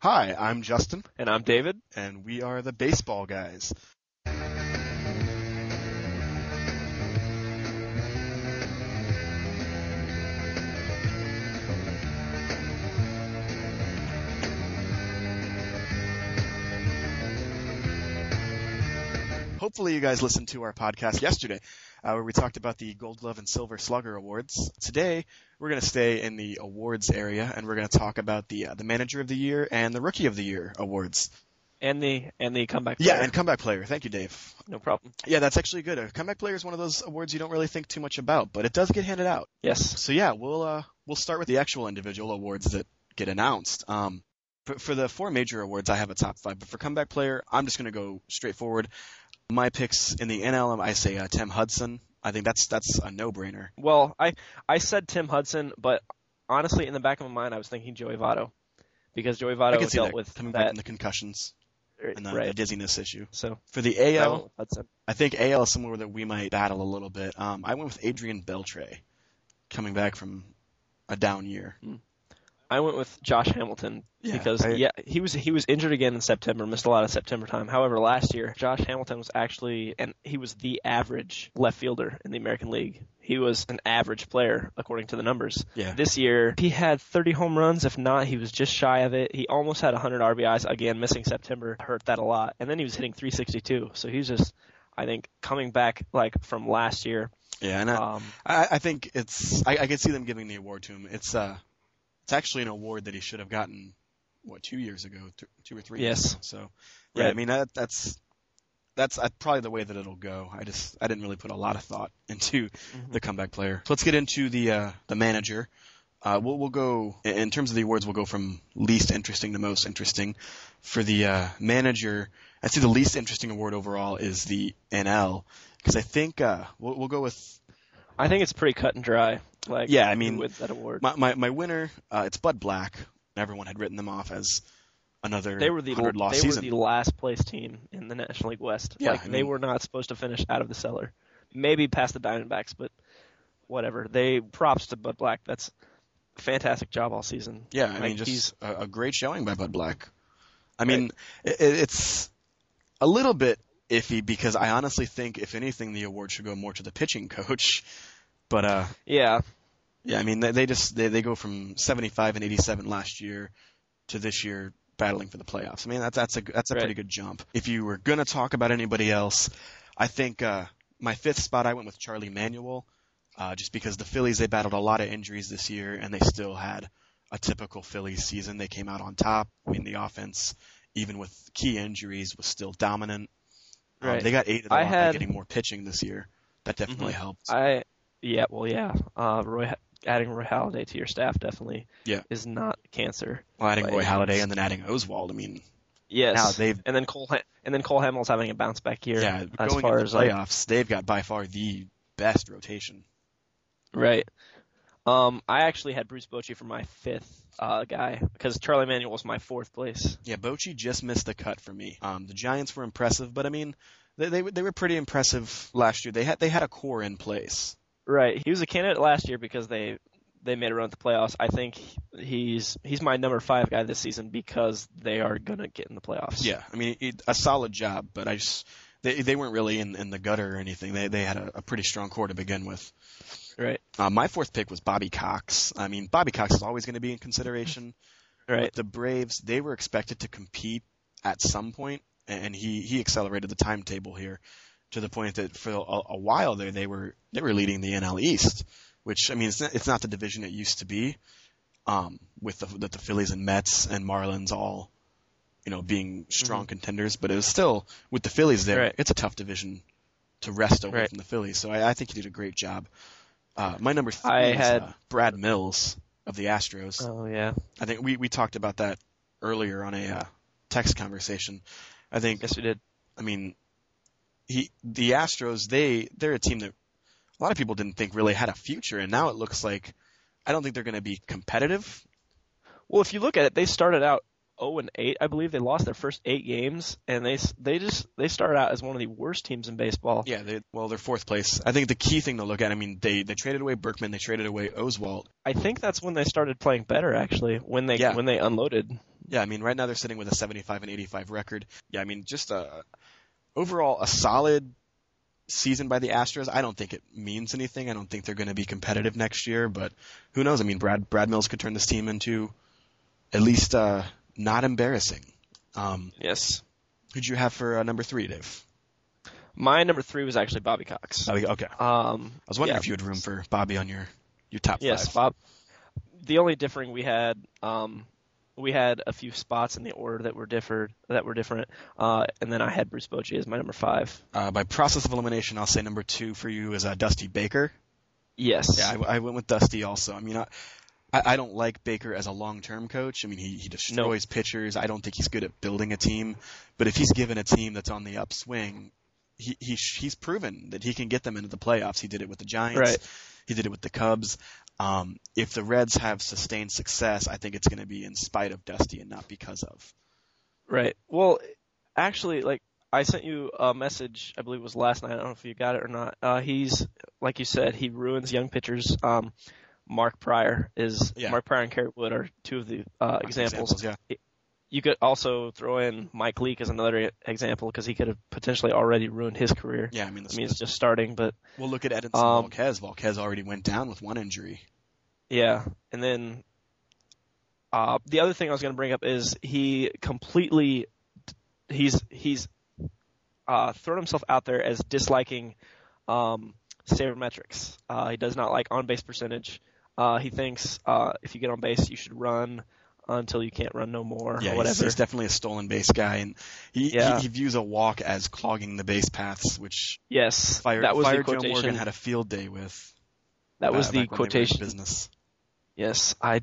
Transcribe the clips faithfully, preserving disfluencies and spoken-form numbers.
Hi, I'm Justin. And I'm David. And we are the Baseball Guys. Hopefully you guys listened to our podcast yesterday, uh, where we talked about the Gold Glove and Silver Slugger Awards. Today, we're going to stay in the awards area, and we're going to talk about the uh, the Manager of the Year and the Rookie of the Year awards. And the and the comeback player. Yeah, and comeback player. Thank you, Dave. No problem. Yeah, that's actually good. A comeback player is one of those awards you don't really think too much about, but it does get handed out. Yes. So yeah, we'll uh, we'll start with the actual individual awards that get announced. Um, for, for the four major awards, I have a top five, but for comeback player, I'm just going to go straight forward. My picks in the N L, I say uh, Tim Hudson. I think that's that's a no-brainer. Well, I I said Tim Hudson, but honestly, in the back of my mind, I was thinking Joey Votto, because Joey Votto dealt that. with coming that, back from the concussions and the, right. the dizziness issue. So for the A L, I, Hudson. I think A L is somewhere that we might battle a little bit. Um, I went with Adrian Beltre, coming back from a down year. Mm. I went with Josh Hamilton yeah, because I, yeah, he was he was injured again in September, missed a lot of September time. However, last year Josh Hamilton was actually and he was the average left fielder in the American League. He was an average player according to the numbers. Yeah. This year he had thirty home runs. If not, he was just shy of it. He almost had one hundred R B Is. Again, missing September hurt that a lot. And then he was hitting three sixty-two. So he's just, I think, coming back like from last year. Yeah, and I, um, I, I think it's I, I could see them giving the award to him. It's uh. It's actually an award that he should have gotten, what, two years ago, th- two or three yes. years ago. So, yeah, right. I mean, that, that's that's uh, probably the way that it'll go. I just I didn't really put a lot of thought into mm-hmm. the comeback player. So let's get into the uh, the manager. Uh, we'll we'll go in terms of the awards. We'll go from least interesting to most interesting. For the uh, manager, I'd say the least interesting award overall is the N L, because I think uh, we'll we'll go with. I think it's pretty cut and dry. Like, yeah, I mean, with that award. My my, my winner, uh, it's Bud Black. Everyone had written them off as another they were the hundred loss they season. They were the last place team in the National League West. Yeah, like I mean, they were not supposed to finish out of the cellar. Maybe past the Diamondbacks, but whatever. They props to Bud Black. That's a fantastic job all season. Yeah, I like, mean, just he's, a, a great showing by Bud Black. I mean, right. it, it's a little bit iffy because I honestly think, if anything, the award should go more to the pitching coach. But uh, yeah. Yeah, I mean, they, they just they, they go from seventy-five and eighty-seven last year to this year battling for the playoffs. I mean, that's that's a that's a right. pretty good jump. If you were gonna talk about anybody else, I think uh, my fifth spot I went with Charlie Manuel, uh, just because the Phillies they battled a lot of injuries this year and they still had a typical Phillies season. They came out on top. I mean, the offense, even with key injuries, was still dominant. Right. Um, they got eight of the I lot had... by getting more pitching this year. That definitely mm-hmm. helped. I yeah, well, yeah. Uh, Roy. Adding Roy Halladay to your staff definitely yeah. is not cancer. Well, adding Roy Halladay and then adding Oswald, I mean, yes. Now they've and then Cole and then Cole Hamels having a bounce back year. Yeah, as going far into as the playoffs, like, they've got by far the best rotation. Right. Um, I actually had Bruce Bochy for my fifth uh, guy because Charlie Manuel was my fourth place. Yeah, Bochy just missed the cut for me. Um, the Giants were impressive, but I mean, they they they were pretty impressive last year. They had they had a core in place. Right. He was a candidate last year because they they made a run at the playoffs. I think he's he's my number five guy this season because they are gonna get in the playoffs. Yeah, I mean, it, a solid job, but I just they they weren't really in, in the gutter or anything. They they had a, a pretty strong core to begin with. Right. Uh, my fourth pick was Bobby Cox. I mean, Bobby Cox is always going to be in consideration. Right. But the Braves, they were expected to compete at some point, and he he accelerated the timetable here to the point that for a, a while there they were they were leading the N L East. Which, I mean, it's not, it's not the division it used to be, um, with the, the, the Phillies and Mets and Marlins all, you know, being strong mm-hmm. contenders. But it was still, with the Phillies there, right. it's a tough division to wrest away right. from the Phillies. So I, I think he did a great job. Uh, my number three I is had... uh, Brad Mills of the Astros. Oh, yeah. I think we, we talked about that earlier on a uh, text conversation. I think, yes, we did. I mean, he the Astros, they, they're a team that a lot of people didn't think really had a future, and now it looks like I don't think they're going to be competitive. Well, if you look at it, they started out oh and eight, I believe. They lost their first eight games, and they they just they started out as one of the worst teams in baseball. Yeah, they, well, they're fourth place. I think the key thing to look at, I mean, they, they traded away Berkman, they traded away Oswalt. I think that's when they started playing better, actually, when they yeah. when they unloaded Yeah, I mean, right now they're sitting with a seventy-five and eighty-five record. Yeah, I mean, just a overall a solid season by the Astros. I don't think it means anything. I don't think they're going to be competitive next year, but who knows? I mean, Brad Brad Mills could turn this team into at least uh, not embarrassing. Um, Yes. Who'd you have for uh, number three, Dave? My number three was actually Bobby Cox. Bobby, okay. Um, I was wondering yeah. if you had room for Bobby on your, your top Yes, five. Bob. The only differing we had, um, we had a few spots in the order that were differed, that were different, uh, and then I had Bruce Bochy as my number five. Uh, by process of elimination, I'll say number two for you is uh, Dusty Baker. Yes. Yeah, I, I went with Dusty also. I mean, I, I don't like Baker as a long-term coach. I mean, he, he destroys no. pitchers. I don't think he's good at building a team. But if he's given a team that's on the upswing, he, he he's proven that he can get them into the playoffs. He did it with the Giants. Right. He did it with the Cubs. Um, if the Reds have sustained success, I think it's going to be in spite of Dusty and not because of. Right. Well, actually, like, I sent you a message, I believe it was last night. I don't know if you got it or not. Uh, he's, like you said, he ruins young pitchers. Um, Mark Pryor is Yeah. Mark Pryor and Kerry Wood are two of the uh, examples. examples. Yeah. You could also throw in Mike Leake as another example because he could have potentially already ruined his career. Yeah, I mean, I mean, it's just starting, but we'll look at Edinson um, Volquez. Volquez already went down with one injury. Yeah, and then uh, the other thing I was going to bring up is he completely he's he's uh, thrown himself out there as disliking um, sabermetrics. Uh, he does not like on base percentage. Uh, he thinks uh, if you get on base, you should run until you can't run no more. Yeah, or whatever. He's, he's definitely a stolen base guy, and he, Yeah. he he views a walk as clogging the base paths, which Yes, Fire, that was Fire the Joe quotation. Morgan had a field day with. That was uh, the back when they were in quotation. business. Yes, I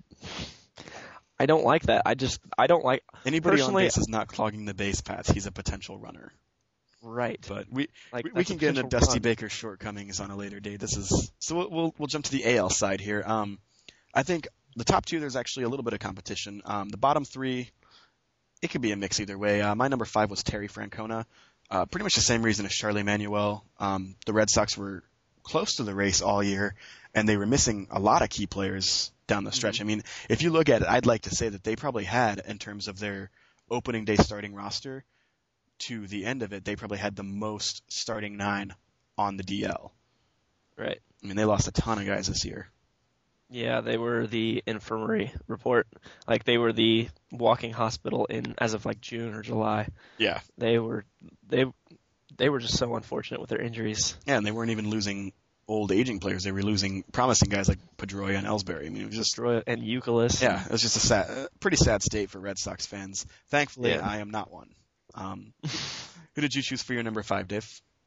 I don't like that. I just I don't like Anybody on personally. base is not clogging the base paths. He's a potential runner. Right. But we Like, we, we that's can a get into potential Dusty run. Baker's shortcomings on a later date. This is so we'll we'll, we'll jump to the A L side here. Um, I think the top two there's actually a little bit of competition. Um, the bottom three, it could be a mix either way. Uh, my number five was Terry Francona. Uh, pretty much the same reason as Charlie Manuel. Um, the Red Sox were close to the race all year, and they were missing a lot of key players down the stretch. Mm-hmm. I mean, if you look at it, I'd like to say that they probably had, in terms of their opening day starting roster, to the end of it, they probably had the most starting nine on the D L. Right. I mean, they lost a ton of guys this year. Yeah, they were the infirmary report. Like they were the walking hospital in as of like June or July. Yeah. They were they they were just so unfortunate with their injuries. Yeah, and they weren't even losing old aging players. They were losing promising guys like Pedroia and Ellsbury. I mean, it was just Troy and Euclid. yeah, it was just a sad, a pretty sad state for Red Sox fans. Thankfully, Yeah. I am not one. Um, who did you choose for your number five, Dave?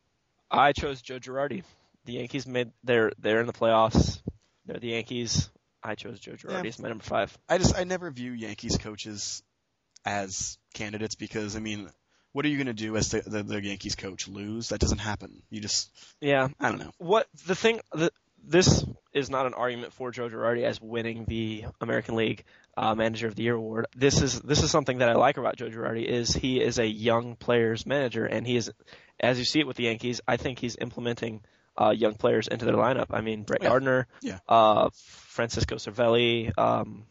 I chose Joe Girardi. The Yankees made they're they're in the playoffs. They're the Yankees. I chose Joe Girardi Yeah. as my number five. I just I never view Yankees coaches as candidates because I mean, what are you going to do as the, the the Yankees coach? Lose? That doesn't happen. You just Yeah. I don't know. What the thing the this is not an argument for Joe Girardi as winning the American League uh, Manager of the Year award. This is this is something that I like about Joe Girardi is he is a young players manager, and he is, as you see it with the Yankees, I think he's implementing uh, young players into their lineup. I mean, Brett Yeah. Gardner, Yeah. uh, Francisco Cervelli, um,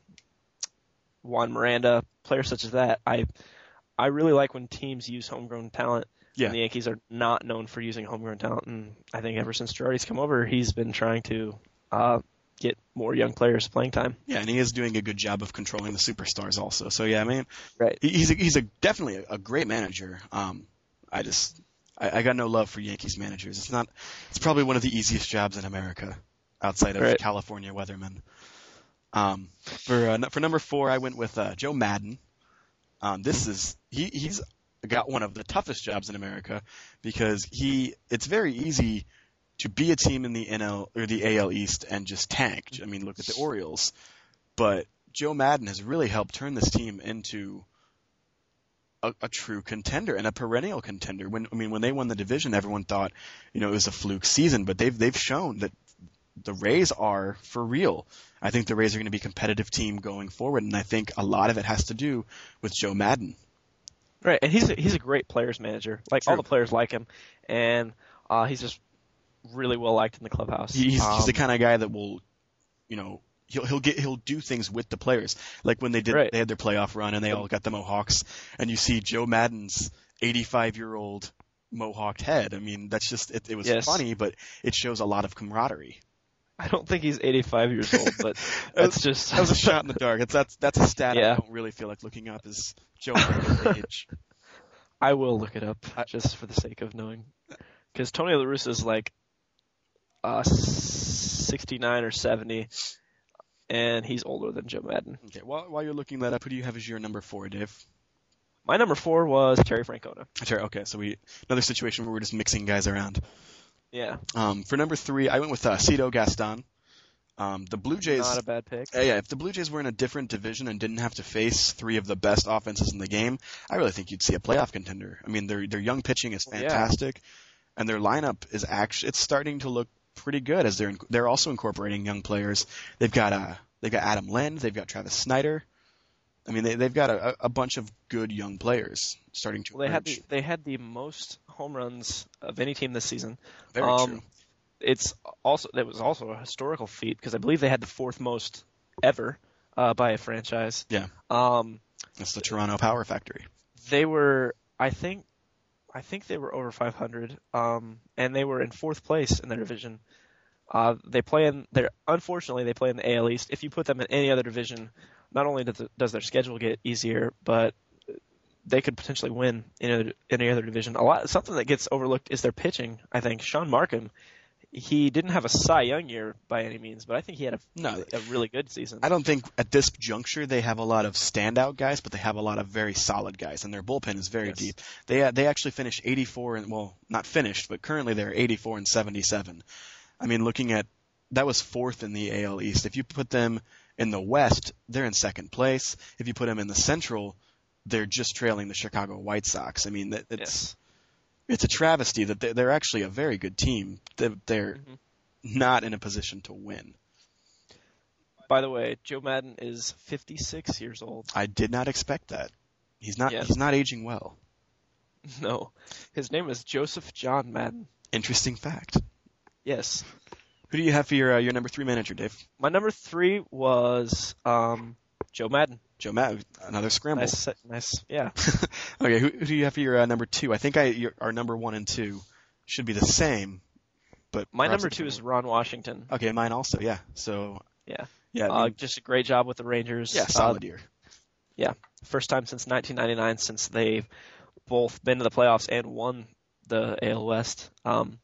Juan Miranda, players such as that. I I really like when teams use homegrown talent. Yeah. And the Yankees are not known for using homegrown talent, and I think ever since Girardi's come over, he's been trying to uh, get more young players playing time. Yeah, and he is doing a good job of controlling the superstars also. So yeah, I mean, Right. he- he's a, he's a definitely a, a great manager. Um, I just I, I got no love for Yankees managers. It's not. It's probably one of the easiest jobs in America, outside of Right. California weathermen. Um, for uh, for number four, I went with uh, Joe Madden. Um, this is he he's got one of the toughest jobs in America because he it's very easy to be a team in the N L or the A L East and just tank. I mean, look at the Orioles. But Joe Madden has really helped turn this team into a, a true contender and a perennial contender. When I mean, when they won the division, everyone thought, you know, it was a fluke season, but they've they've shown that the Rays are for real. I think the Rays are going to be a competitive team going forward, and I think a lot of it has to do with Joe Madden. Right, and he's a, he's a great players manager. Like all True. the players like him, and uh, he's just really well liked in the clubhouse. He- He's, um, he's the kind of guy that will, you know, he'll he'll get he'll do things with the players. Like when they did Right. they had their playoff run and they all got the Mohawks, and you see Joe Madden's eighty-five year old Mohawked head. I mean, that's just it, it was Yes. funny, but it shows a lot of camaraderie. I don't think he's eighty-five years old, but that's just That was a shot in the dark. It's that's that's a stat Yeah. I don't really feel like looking up is Joe Madden's age. I will look it up I- just for the sake of knowing, because Tony La Russa is like uh, sixty-nine or seventy, and he's older than Joe Madden. Okay, while while you're looking that up, who do you have as your number four, Dave? My number four was Terry Francona. Sure. Okay, so we another situation where we're just mixing guys around. Yeah, Um, for number three, I went with uh, Cito Gaston. Um, the Blue Jays. not a bad pick. Uh, yeah, if the Blue Jays were in a different division and didn't have to face three of the best offenses in the game, I really think you'd see a playoff contender. I mean, their their young pitching is Yeah. fantastic, and their lineup is actually it's starting to look pretty good as they're in, they're also incorporating young players. They've got uh they've got Adam Lind, they've got Travis Snyder. I mean, they they've got a, a bunch of good young players starting to Well, they had emerge. the they had the most home runs of any team this season. Very um, true. It's also that was also a historical feat because I believe they had the fourth most ever uh, by a franchise. Yeah. Um, That's the Toronto Power Factory. they were, I think, I think they were over five hundred, um, and they were in fourth place in their division. Uh, they play in their, unfortunately, they play in the A L East. If you put them in any other division, not only does, it, does their schedule get easier, but they could potentially win in a, any other division. A lot, something that gets overlooked is their pitching. I think Sean Markham, he didn't have a Cy Young year by any means, but I think he had a, No, a really good season. I don't think at this juncture they have a lot of standout guys, but they have a lot of very solid guys, and their bullpen is very Yes. deep. They uh, they actually finished eighty-four and well, not finished, but currently they're eighty-four and seventy-seven. I mean, looking at that was fourth in the A L East. If you put them in the West, they're in second place. If you put them in the Central, they're just trailing the Chicago White Sox. I mean, that, it's Yes. it's a travesty that they're, they're actually a very good team. They're, they're Mhm. not in a position to win. By the way, Joe Madden is fifty-six years old. I did not expect that. He's not Yes. he's not aging well. No, his name is Joseph John Madden. Interesting fact. Yes. Who do you have for your uh, your number three manager, Dave? My number three was um, Joe Madden. Joe Matt, another scramble. Nice, nice, yeah. Okay, who, who do you have for your uh, number two? I think I your, our number one and two should be the same, but My perhaps number a two is different Ron Washington. one. Okay, mine also. Yeah. So Yeah. yeah, I Uh, mean, just a great job with the Rangers. yeah, Uh, solid year. first time since nineteen ninety-nine since they've both been to the playoffs and won the A L West. Um,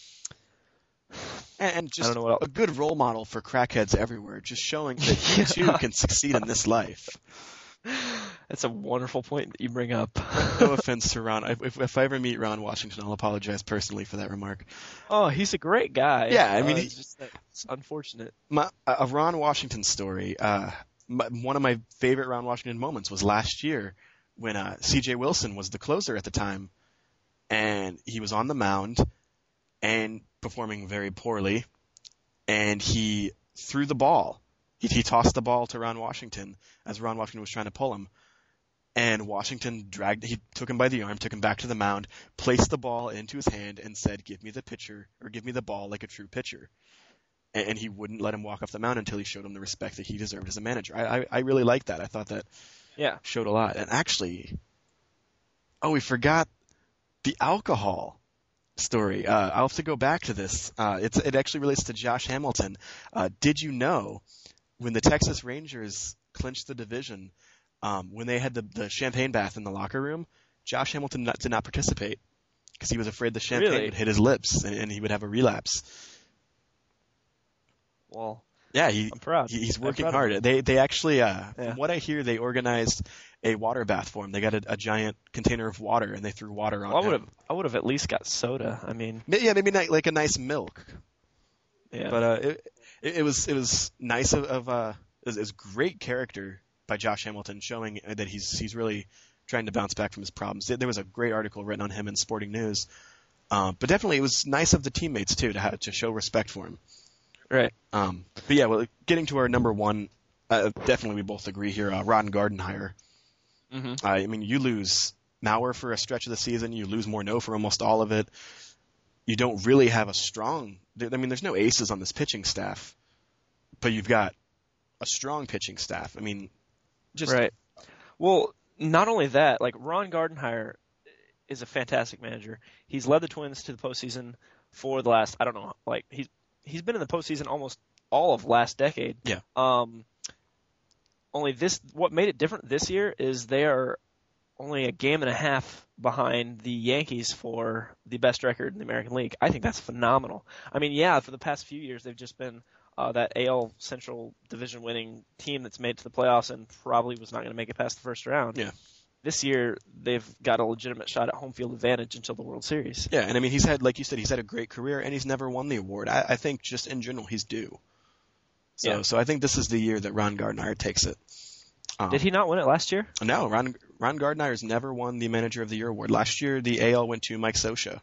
And, and I just don't know what else. a good role model for crackheads everywhere, just showing that you too can succeed in this life. That's a wonderful point that you bring up. No offense to Ron. If, if, if I ever meet Ron Washington, I'll apologize personally for that remark. Oh, he's a great guy. Yeah, I mean, Uh, he- it's just that it's unfortunate. My, a Ron Washington story. Uh, my, one of my favorite Ron Washington moments was last year when uh, C J Wilson was the closer at the time, and he was on the mound and performing very poorly, and he threw the ball. He, he tossed the ball to Ron Washington as Ron Washington was trying to pull him. And Washington dragged, he took him by the arm, took him back to the mound, placed the ball into his hand, and said, "Give me the pitcher, or give me the ball like a true pitcher." And, and he wouldn't let him walk off the mound until he showed him the respect that he deserved as a manager. I, I, I really liked that. I thought that Yeah. showed a lot. And actually, oh, we forgot the alcohol story. Uh, I'll have to go back to this. Uh, it's, it actually relates to Josh Hamilton. Uh, did you know when the Texas Rangers clinched the division, um, when they had the, the champagne bath in the locker room, Josh Hamilton not, did not participate because he was afraid the champagne Really? would hit his lips and, and he would have a relapse. Well, Yeah, he, I'm proud. he he's I'm working proud of him. hard. They they actually, uh, Yeah. from what I hear, they organized a water bath for him. They got a, a giant container of water and they threw water on Well, I him. would have. I would have at least got soda. I mean, Ma- Yeah, maybe not like a nice milk. yeah. But uh, it, it it was it was nice of, of uh, it was, it was great character by Josh Hamilton, showing that he's he's really trying to bounce back from his problems. There there was a great article written on him in Sporting News, uh, but definitely it was nice of the teammates too to have, to show respect for him. right. Um, but yeah, well, getting to our number one, uh, definitely we both agree here. Uh, Ron Gardenhire. hmm Uh, I mean, you lose Mauer for a stretch of the season. You lose Morneau for almost all of it. You don't really have a strong. I mean, there's no aces on this pitching staff, but you've got a strong pitching staff. I mean, just right. Well, not only that, like Ron Gardenhire is a fantastic manager. He's led the Twins to the postseason for the last, I don't know, like he's he's been in the postseason almost all of last decade. Yeah. Um. Only this, what made it different this year is they are only a game and a half behind the Yankees for the best record in the American League. I think that's phenomenal. I mean, yeah, for the past few years they've just been uh, that A L Central Division winning team that's made it to the playoffs and probably was not going to make it past the first round. Yeah. This year they've got a legitimate shot at home field advantage until the World Series. Yeah, and I mean he's had, like you said, he's had a great career and he's never won the award. I, I think just in general he's due. So, Yeah. so I think this is the year that Ron Gardenhire takes it. Um, Did he not win it last year? No, Ron Ron Gardenhire's never won the Manager of the Year award. Last year, the A L went to Mike Scioscia.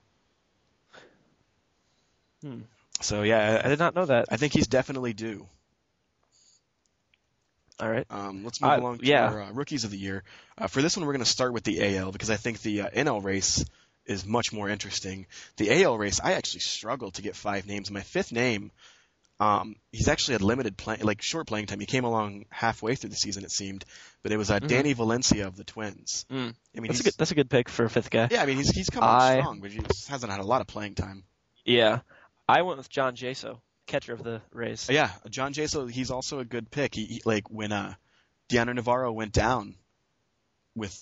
Hmm. So yeah, I did not know that. I think he's definitely due. All right. Um, let's move Uh, along to yeah. our uh, Rookies of the Year. Uh, for this one, we're going to start with the A L because I think the uh, N L race is much more interesting. The A L race, I actually struggled to get five names. My fifth name, um, he's actually had limited play, like short playing time. He came along halfway through the season, it seemed, but it was uh, Mhm. Danny Valencia of the Twins. Mm. I mean, That's a he's, good. That's a good pick for a fifth guy. yeah, I mean, he's he's come on I- strong, but he just hasn't had a lot of playing time. Yeah. I went with John Jaso, catcher of the Rays. Yeah, John Jaso, he's also a good pick. He, he like when uh, Deanna Navarro went down with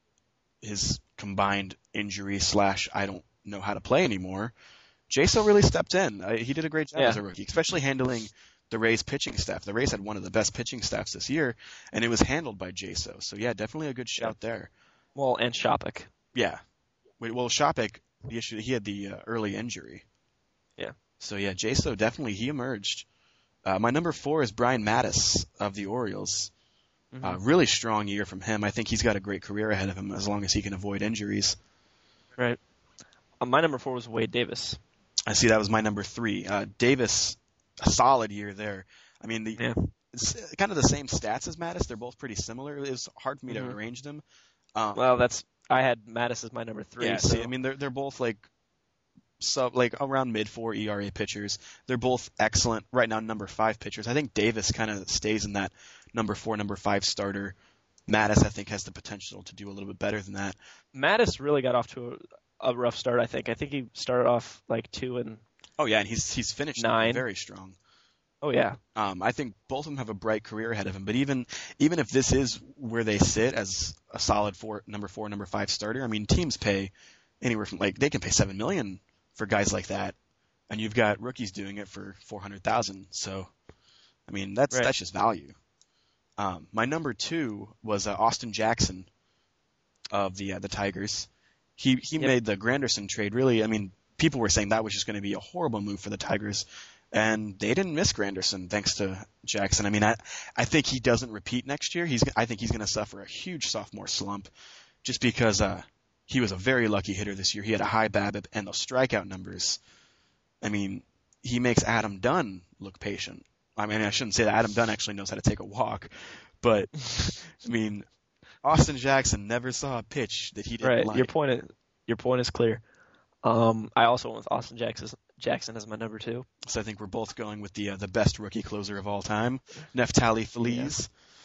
his combined injury slash I don't know how to play anymore, Jaso really stepped in. Uh, he did a great job Yeah. as a rookie, especially handling the Rays pitching staff. The Rays had one of the best pitching staffs this year, and it was handled by Jaso. So yeah, definitely a good shout there. Well, and Shopik. Yeah. Wait, well, Shopik, the issue he had the uh, early injury. Yeah. So yeah, Jaso definitely he emerged. Uh, my number four is Brian Mattis of the Orioles. Mm-hmm. Uh, really strong year from him. I think he's got a great career ahead of him as long as he can avoid injuries. Right. Uh, my number four was Wade Davis. I see that was my number three. Uh, Davis, a solid year there. I mean, the Yeah. it's kind of the same stats as Mattis. They're both pretty similar. It was hard for me Mhm. to arrange them. Um, Well, that's I had Mattis as my number three. yeah, so. see, I mean, they're they're both like sub like around mid four E R A pitchers. They're both excellent right now. Number five pitchers. I think Davis kind of stays in that number four, number five starter. Mattis, I think, has the potential to do a little bit better than that. Mattis really got off to a, a rough start. I think. I think he started off like two and. Oh yeah, and he's he's finished Nine. very strong. Oh yeah. Um, I think both of them have a bright career ahead of him. But even even if this is where they sit as a solid four, number four, number five starter, I mean, teams pay anywhere from like they can pay seven million for guys like that, and you've got rookies doing it for four hundred thousand. So, I mean, that's Right. that's just value. Um, my number two was uh, Austin Jackson of the uh, the Tigers. He he Yep. made the Granderson trade. Really, I mean, people were saying that was just going to be a horrible move for the Tigers. And they didn't miss Granderson thanks to Jackson. I mean, I I think he doesn't repeat next year. He's I think he's going to suffer a huge sophomore slump, just because uh, he was a very lucky hitter this year. He had a high BABIP and those strikeout numbers. I mean, he makes Adam Dunn look patient. I mean, I shouldn't say that Adam Dunn actually knows how to take a walk, but I mean, Austin Jackson never saw a pitch that he didn't Right. like. Your point is your point is clear. Um, I also went with Austin Jackson Jackson as my number two. So I think we're both going with the uh, the best rookie closer of all time, Neftali Feliz.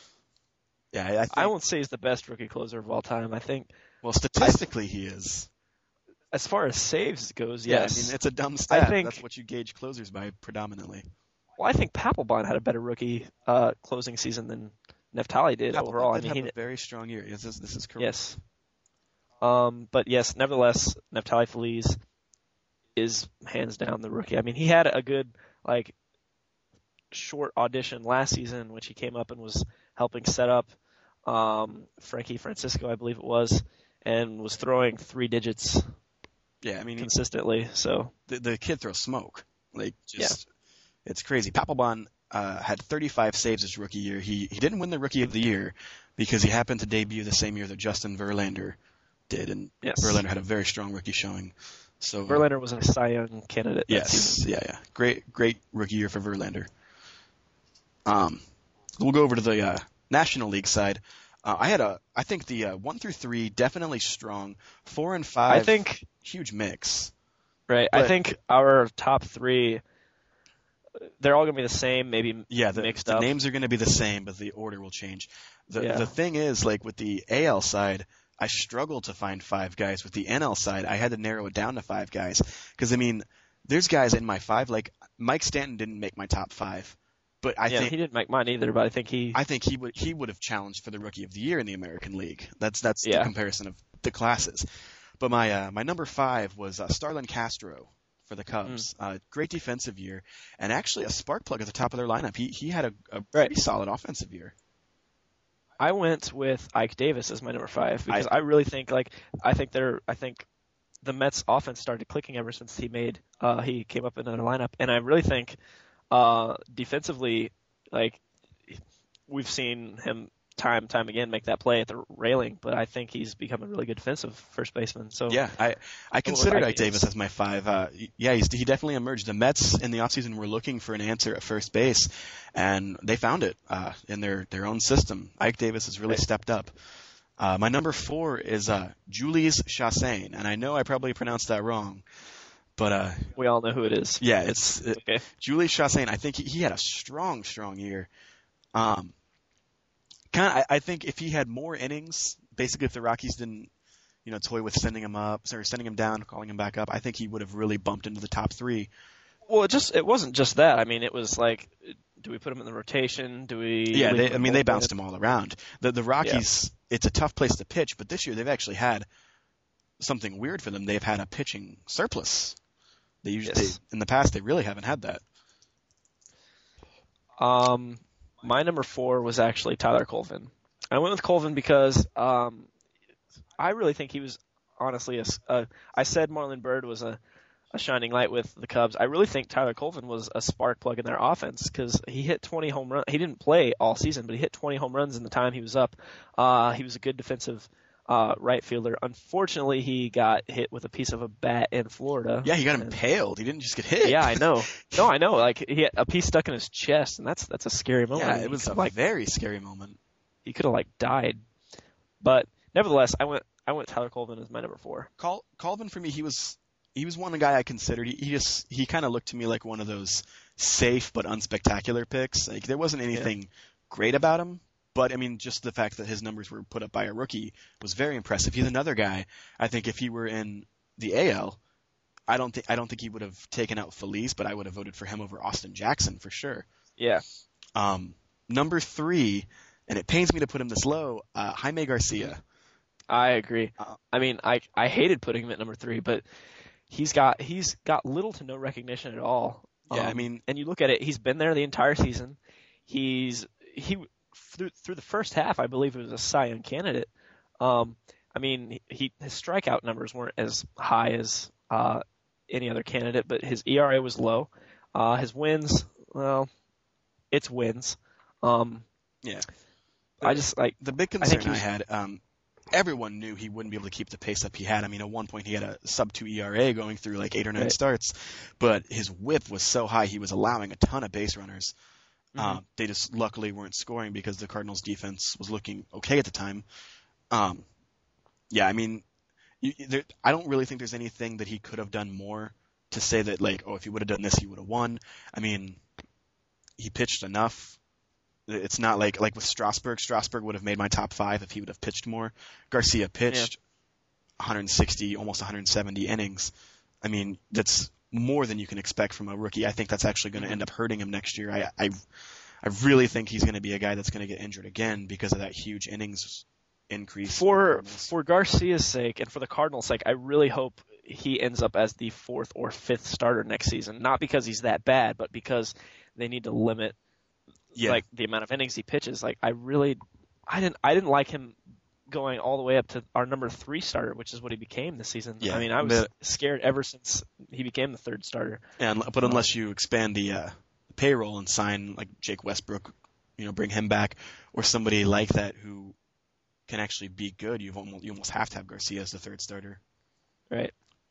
Yeah, I, I, think, I won't say he's the best rookie closer of all time. I think well, statistically he is. as far as saves goes, Yeah, yes. I mean it's a dumb stat. think- That's what you gauge closers by predominantly. Well, I think Papelbon had a better rookie uh, closing season than Neftali did Papelbon overall. I did mean, have he a very strong year. Yes, this, this is correct. yes. Um, but yes, nevertheless, Neftali Feliz is hands down the rookie. I mean, he had a good like short audition last season, in which he came up and was helping set up um, Frankie Francisco, I believe it was, and was throwing three digits Yeah, I mean he, consistently. So the, the kid throws smoke. Like just it's crazy. Papelbon uh, had thirty-five saves his rookie year. He he didn't win the rookie of the year because he happened to debut the same year that Justin Verlander did, and yes, Verlander had a very strong rookie showing. So Verlander was a Cy Young candidate. that yes, season. yeah, yeah, great great rookie year for Verlander. Um, we'll go over to the uh, National League side. Uh, I had a I think the uh, one through three definitely strong. Four and five, I think huge mix. right. I but- think our top three. they're all going to be the same, maybe Yeah, the, mixed the up. names are going to be the same, but the order will change. The Yeah. the thing is, like with the A L side, I struggled to find five guys. With the N L side, I had to narrow it down to five guys. Because, I mean, there's guys in my five, like Mike Stanton didn't make my top five. But I yeah, think he didn't make mine either, but I think he. I think he would he would have challenged for the Rookie of the Year in the American League. That's that's Yeah. the comparison of the classes. But my uh, my number five was uh, Starlin Castro for the Cubs. Mm. Uh, great defensive year, and actually a spark plug at the top of their lineup. He he had a, a Right. pretty solid offensive year. I went with Ike Davis as my number five because I, I really think like I think they're I think the Mets offense started clicking ever since he made uh, he came up in the lineup, and I really think uh, defensively, like we've seen him time and time again make that play at the railing, but I think he's become a really good defensive first baseman. So Yeah, I I with considered Ike Ike Davis as my five. Uh, yeah, he's, he definitely emerged. The Mets in the offseason were looking for an answer at first base, and they found it uh, in their, their own system. Ike Davis has really Right. stepped up. Uh, my number four is uh, Julius Chassain, and I know I probably pronounced that wrong, but uh, we all know who it is. yeah, it's it, Okay. Julius Chassain. I think he, he had a strong, strong year. Um, kind of, I, I think if he had more innings, basically if the Rockies didn't, you know, toy with sending him up, sorry, sending him down, calling him back up, I think he would have really bumped into the top three. Well, it just it wasn't just that. I mean, it was like, do we put him in the rotation? Do we? Yeah, leave they, him I in mean, they bullpen? bounced him all around. The the Rockies, it's a tough place to pitch, but this year they've actually had something weird for them. They've had a pitching surplus. They usually, Yes. they, in the past, they really haven't had that. Um, my number four was actually Tyler Colvin. I went with Colvin because um, I really think he was honestly a, s- a- I said Marlon Byrd was a, a shining light with the Cubs. I really think Tyler Colvin was a spark plug in their offense because he hit twenty home runs. He didn't play all season, but he hit twenty home runs in the time he was up. Uh, he was a good defensive uh, right fielder. Unfortunately, he got hit with a piece of a bat in Florida. Yeah, he got And- impaled. He didn't just get hit. Yeah, I know. No, I know. Like he had a piece stuck in his chest, and that's that's a scary moment. Yeah, He it was a could've, like very scary moment. he could have like died. But nevertheless, I went I went Tyler Colvin as my number four. Col- Colvin for me, he was he was one guy I considered. He, he just he kind of looked to me like one of those safe but unspectacular picks. Like there wasn't anything great about him, but I mean just the fact that his numbers were put up by a rookie was very impressive. He's another guy. I think if he were in the A L, I don't think I don't think he would have taken out Feliz, but I would have voted for him over Austin Jackson for sure. Yeah. Um, number three, and it pains me to put him this low, uh, Jaime Garcia. I agree. Uh, I mean, I I hated putting him at number three, but he's got he's got little to no recognition at all. Yeah, I Um, mean- and you look at it, he's been there the entire season. He's he through through the first half, I believe he was a Cy Young candidate. Um, I mean, he his strikeout numbers weren't as high as uh, any other candidate, but his E R A was low. Uh, his wins, well, it's wins. Um, Yeah. I just like The big I concern think I, he was- had, um, everyone knew he wouldn't be able to keep the pace up he had. I mean, at one point he had a sub two E R A going through like eight or nine Right. starts, but his whip was so high he was allowing a ton of base runners. Mhm. Um, they just luckily weren't scoring because the Cardinals defense was looking okay at the time. Um, yeah, I mean, you, there, I don't really think there's anything that he could have done more to say that like, oh, if he would have done this, he would have won. I mean, he pitched enough. It's not like like with Strasburg. Strasburg would have made my top five if he would have pitched more. Garcia pitched one hundred sixty, almost one hundred seventy innings. I mean, that's more than you can expect from a rookie. I think that's actually going to end up hurting him next year. I I, I really think he's going to be a guy that's going to get injured again because of that huge innings increase. for for Garcia's sake and for the Cardinals' sake, I really hope he ends up as the fourth or fifth starter next season. Not because he's that bad, but because they need to limit yeah, like the amount of innings he pitches. Like I really, I didn't I didn't like him going all the way up to our number three starter, which is what he became this season. Yeah, I mean, I was but- scared ever since he became the third starter. and but unless you expand the uh, payroll and sign like Jake Westbrook, you know, bring him back or somebody like that who can actually be good, you've almost you almost have to have Garcia as the third starter. Right.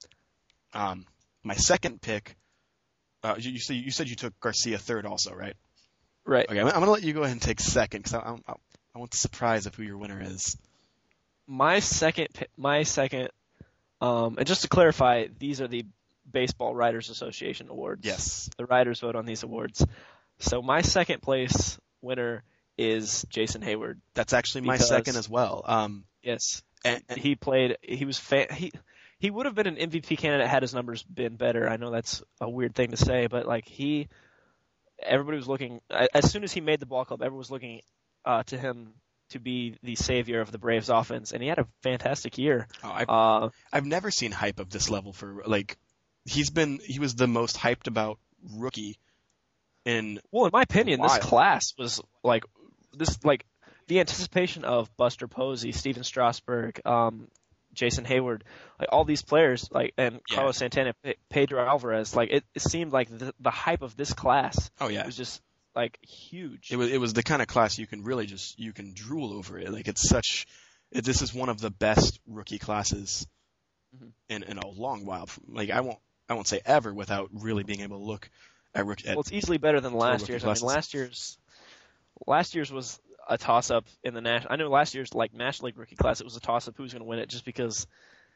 Um, my second pick, uh, you, you said you said you took Garcia third also, right? Right. Okay, I'm, I'm gonna let you go ahead and take second because I, I, I want the surprise of who your winner is. My second, pi- my second, um, and just to clarify, these are the Baseball Writers Association awards. Yes. The writers vote on these awards. So my second place winner is Jason Hayward. That's actually my because, second as well. Um, yes. and, and, he played, he was, fa- he, he would have been an M V P candidate had his numbers been better. I know that's a weird thing to say, but like he, everybody was looking, as soon as he made the ball club, everyone was looking uh, to him to be the savior of the Braves offense, and he had a fantastic year. Oh, I've, uh, I've never seen hype of this level for, like, he's been, he was the most hyped about rookie in Well, in my opinion, Wild. this class was like this, like the anticipation of Buster Posey, Steven Strasburg, um, Jason Hayward, like all these players, like and Yeah. Carlos Santana, Pe- Pedro Alvarez, like it, it seemed like the, the hype of this class Oh yeah. was just like huge. It was it was the kind of class you can really just you can drool over it. Like it's such it, this is one of the best rookie classes Mhm. in in a long while. Like I won't I won't say ever without really being able to look at rookie. At, Well, it's easily better than last rookie year's. I mean, classes. last year's last year's was a toss-up in the national. I know last year's like National League rookie class, it was a toss-up who's going to win it, just because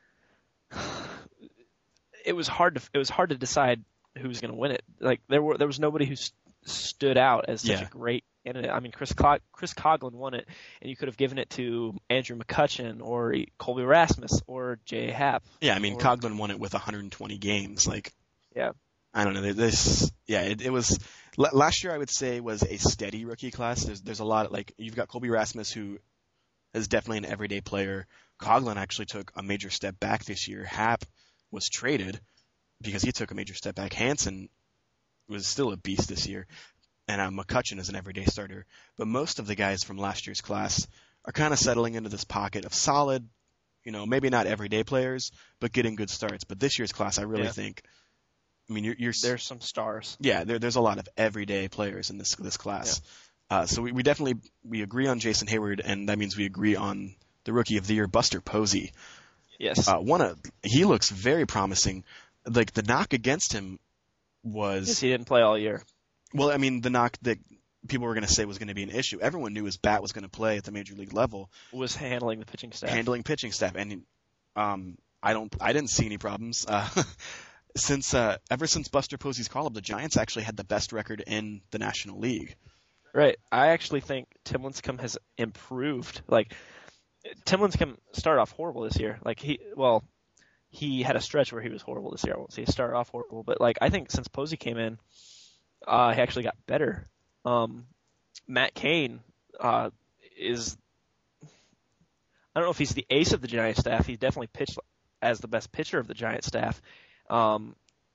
it was hard to it was hard to decide who was going to win it. Like there were there was nobody who st- stood out as such Yeah. a great candidate. I mean, Chris Co- Chris Coughlin won it, and you could have given it to Andrew McCutchen or Colby Rasmus or Jay Happ. yeah, I mean or- Coughlin won it with one hundred twenty games. Like Yeah. I don't know. This yeah, it, it was l- last year. I would say was a steady rookie class. There's there's a lot of, like you've got Colby Rasmus, who is definitely an everyday player. Coughlin actually took a major step back this year. Happ was traded because he took a major step back. Hansen was still a beast this year, and uh, McCutchen is an everyday starter. But most of the guys from last year's class are kind of settling into this pocket of solid, you know, maybe not everyday players, but getting good starts. But this year's class, I really Yeah. think. I mean, you're, you're There's some stars. yeah, there, there's a lot of everyday players in this this class. Uh, so we, we definitely we agree on Jason Hayward, and that means we agree on the Rookie of the Year, Buster Posey. Yes. Uh, one of he looks very promising. Like the knock against him was Because he didn't play all year. well, I mean the knock that people were going to say was going to be an issue. Everyone knew his bat was going to play at the major league level, Was handling the pitching staff. handling pitching staff, and um, I don't I didn't see any problems. Uh, Since uh, ever since Buster Posey's call up, the Giants actually had the best record in the National League. Right. I actually think Tim Lincecum has improved. Like, Tim Lincecum started off horrible this year. Like, he, well, he had a stretch where he was horrible this year. I won't say he started off horrible, but, like, I think since Posey came in, uh, he actually got better. Um, Matt Cain uh, is, I don't know if he's the ace of the Giants staff. He's definitely pitched as the best pitcher of the Giants staff. Um,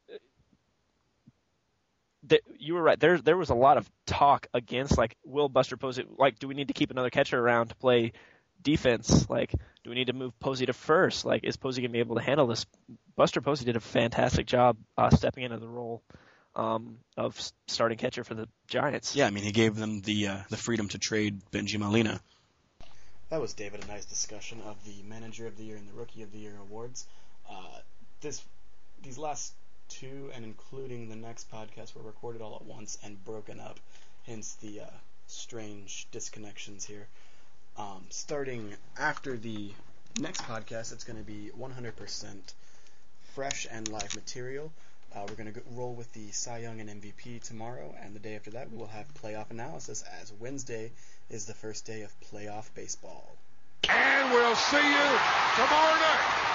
th- you were right. There, there was a lot of talk against, like, will Buster Posey, like, do we need to keep another catcher around to play defense? Like, do we need to move Posey to first? Like, is Posey going to be able to handle this? Buster Posey did a fantastic job uh, stepping into the role um, of s- starting catcher for the Giants. Yeah, I mean, he gave them the uh, the freedom to trade Benji Molina. That was David and I's discussion of the Manager of the Year and the Rookie of the Year awards. Uh, this, these last two, and including the next podcast, were recorded all at once and broken up, hence the uh, strange disconnections here. Um, starting after the next podcast, it's going to be one hundred percent fresh and live material. Uh, we're going to roll with the Cy Young and M V P tomorrow, and the day after that we will have playoff analysis, as Wednesday is the first day of playoff baseball. And we'll see you tomorrow night.